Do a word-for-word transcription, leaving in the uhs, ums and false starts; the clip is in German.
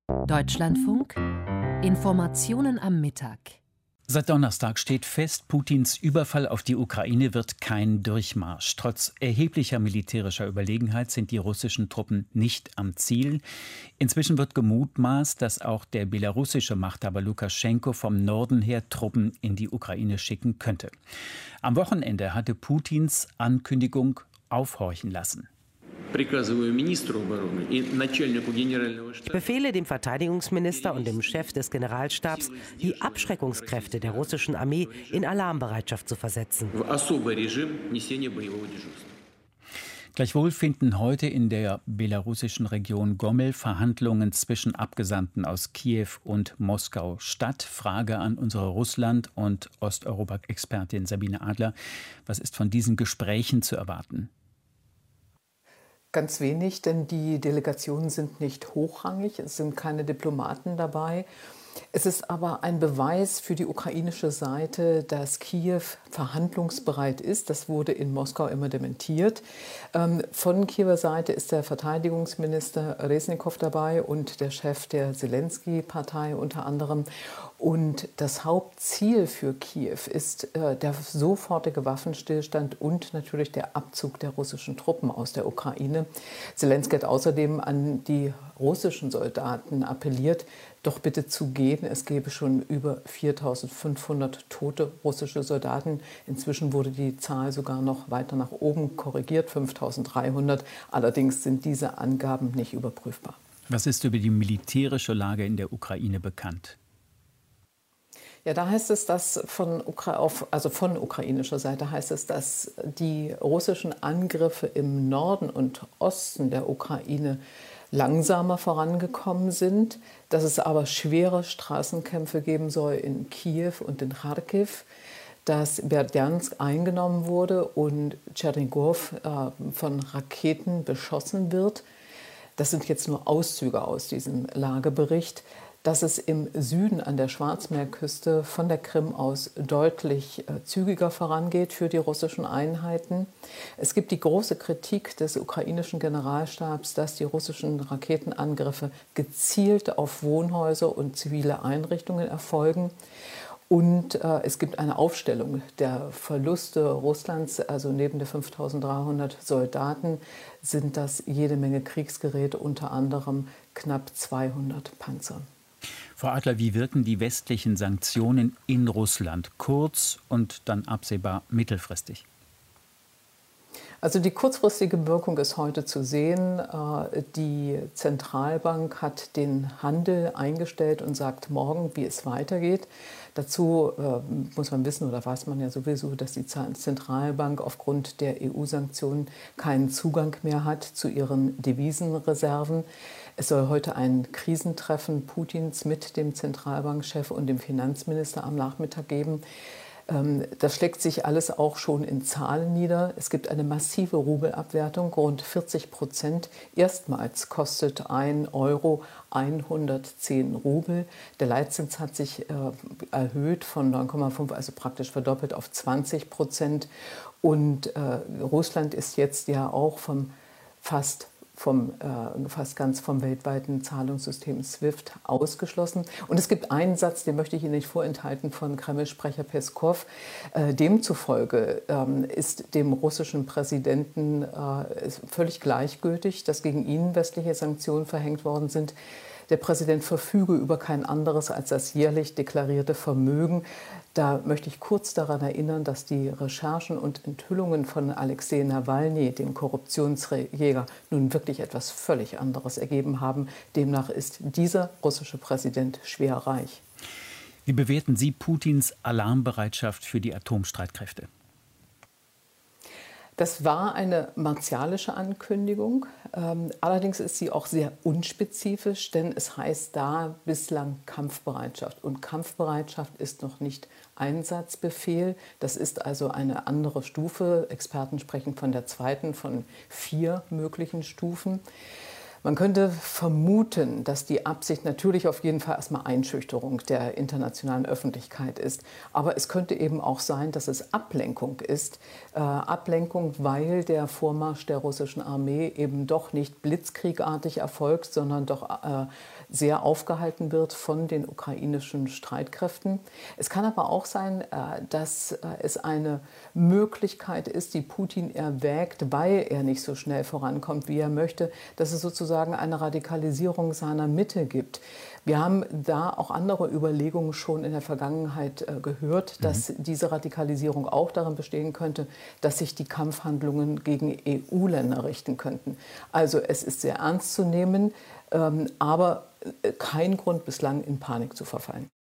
Deutschlandfunk Informationen am Mittag. Seit Donnerstag steht fest, Putins Überfall auf die Ukraine wird kein Durchmarsch. Trotz erheblicher militärischer Überlegenheit sind die russischen Truppen nicht am Ziel. Inzwischen wird gemutmaßt, dass auch der belarussische Machthaber Lukaschenko vom Norden her Truppen in die Ukraine schicken könnte. Am Wochenende hatte Putins Ankündigung aufhorchen lassen. Ich befehle dem Verteidigungsminister und dem Chef des Generalstabs, die Abschreckungskräfte der russischen Armee in Alarmbereitschaft zu versetzen. Gleichwohl finden heute in der belarussischen Region Gomel Verhandlungen zwischen Abgesandten aus Kiew und Moskau statt. Frage an unsere Russland- und Osteuropa-Expertin Sabine Adler. Was ist von diesen Gesprächen zu erwarten? Ganz wenig, denn die Delegationen sind nicht hochrangig, es sind keine Diplomaten dabei. Es ist aber ein Beweis für die ukrainische Seite, dass Kiew verhandlungsbereit ist. Das wurde in Moskau immer dementiert. Von Kiewer Seite ist der Verteidigungsminister Resnikow dabei und der Chef der Selenskyj-Partei unter anderem. Und das Hauptziel für Kiew ist der sofortige Waffenstillstand und natürlich der Abzug der russischen Truppen aus der Ukraine. Selenskyj hat außerdem an die russischen Soldaten appelliert, doch bitte zu gehen. Es gäbe schon über viertausendfünfhundert tote russische Soldaten. Inzwischen wurde die Zahl sogar noch weiter nach oben korrigiert, fünftausenddreihundert. Allerdings sind diese Angaben nicht überprüfbar. Was ist über die militärische Lage in der Ukraine bekannt? Ja, da heißt es, dass von, Ukra- auf, also von ukrainischer Seite heißt es, dass die russischen Angriffe im Norden und Osten der Ukraine langsamer vorangekommen sind, dass es aber schwere Straßenkämpfe geben soll in Kiew und in Kharkiv, dass Berdjansk eingenommen wurde und Tschernigow äh, von Raketen beschossen wird. Das sind jetzt nur Auszüge aus diesem Lagebericht. Dass es im Süden an der Schwarzmeerküste von der Krim aus deutlich äh, zügiger vorangeht für die russischen Einheiten. Es gibt die große Kritik des ukrainischen Generalstabs, dass die russischen Raketenangriffe gezielt auf Wohnhäuser und zivile Einrichtungen erfolgen. Und äh, es gibt eine Aufstellung der Verluste Russlands, also neben der fünftausenddreihundert Soldaten sind das jede Menge Kriegsgeräte, unter anderem knapp zweihundert Panzer. Frau Adler, wie wirken die westlichen Sanktionen in Russland kurz- und dann absehbar mittelfristig? Also die kurzfristige Wirkung ist heute zu sehen. Die Zentralbank hat den Handel eingestellt und sagt morgen, wie es weitergeht. Dazu muss man wissen, oder weiß man ja sowieso, dass die Zentralbank aufgrund der E U-Sanktionen keinen Zugang mehr hat zu ihren Devisenreserven. Es soll heute ein Krisentreffen Putins mit dem Zentralbankchef und dem Finanzminister am Nachmittag geben. Das schlägt sich alles auch schon in Zahlen nieder. Es gibt eine massive Rubelabwertung, rund vierzig Prozent. Erstmals kostet ein Euro hundertzehn Rubel. Der Leitzins hat sich äh, erhöht von neun Komma fünf, also praktisch verdoppelt auf zwanzig Prozent. Und äh, Russland ist jetzt ja auch vom fast Vom, äh, fast ganz vom weltweiten Zahlungssystem SWIFT ausgeschlossen. Und es gibt einen Satz, den möchte ich Ihnen nicht vorenthalten, von Kreml-Sprecher Peskow. Äh, demzufolge ähm, ist dem russischen Präsidenten äh, völlig gleichgültig, dass gegen ihn westliche Sanktionen verhängt worden sind. Der Präsident verfüge über kein anderes als das jährlich deklarierte Vermögen. Da möchte ich kurz daran erinnern, dass die Recherchen und Enthüllungen von Alexei Nawalny, dem Korruptionsjäger, nun wirklich etwas völlig anderes ergeben haben. Demnach ist dieser russische Präsident schwer reich. Wie bewerten Sie Putins Alarmbereitschaft für die Atomstreitkräfte? Das war eine martialische Ankündigung. Ähm, allerdings ist sie auch sehr unspezifisch, denn es heißt da bislang Kampfbereitschaft. Und Kampfbereitschaft ist noch nicht Einsatzbefehl. Das ist also eine andere Stufe. Experten sprechen von der zweiten von vier möglichen Stufen. Man könnte vermuten, dass die Absicht natürlich auf jeden Fall erstmal Einschüchterung der internationalen Öffentlichkeit ist. Aber es könnte eben auch sein, dass es Ablenkung ist. Äh, Ablenkung, weil der Vormarsch der russischen Armee eben doch nicht blitzkriegartig erfolgt, sondern doch äh, sehr aufgehalten wird von den ukrainischen Streitkräften. Es kann aber auch sein, dass es eine Möglichkeit ist, die Putin erwägt, weil er nicht so schnell vorankommt, wie er möchte, dass es sozusagen eine Radikalisierung seiner Mitte gibt. Wir haben da auch andere Überlegungen schon in der Vergangenheit äh, gehört, dass mhm. diese Radikalisierung auch darin bestehen könnte, dass sich die Kampfhandlungen gegen E U-Länder richten könnten. Also es ist sehr ernst zu nehmen, ähm, aber kein Grund bislang in Panik zu verfallen.